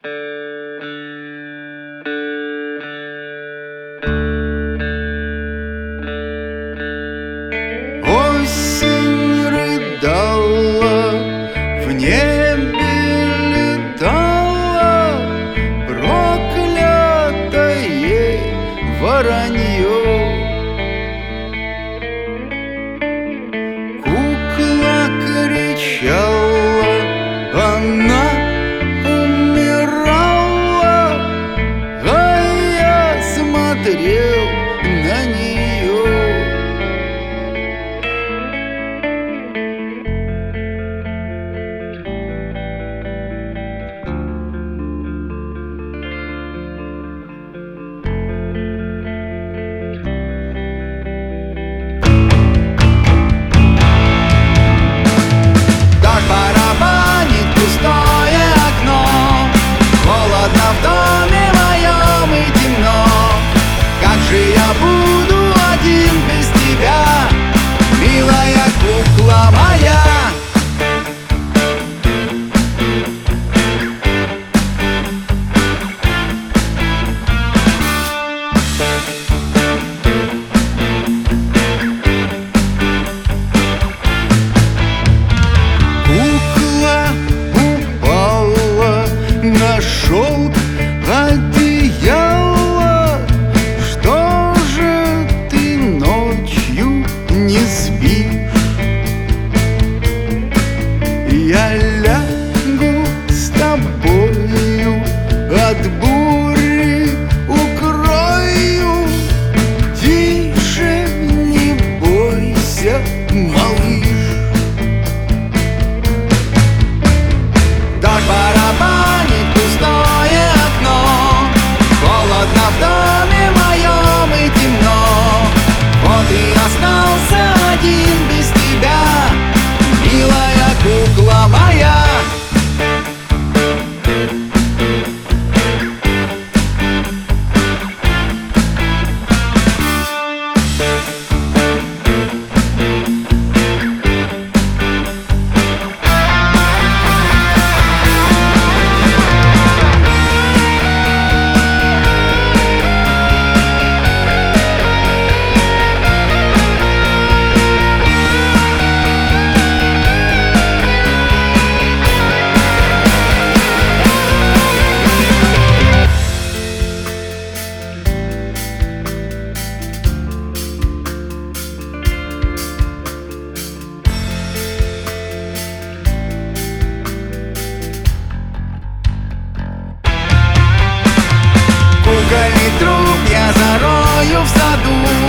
Осень рыдала, в небе летала проклятое воронье. Кукла кричала, она умирала, а я смотрел на нее. Шелк одеяла, что же ты ночью не спишь? Я лягу с тобою, от бури укрою. Тише, не бойся, малыш. Дождь барабанит пустое окно, холодно в доме моем и темно. Вот и остался один без тебя, милая кукла моя. Кукольный труп я зарою в саду.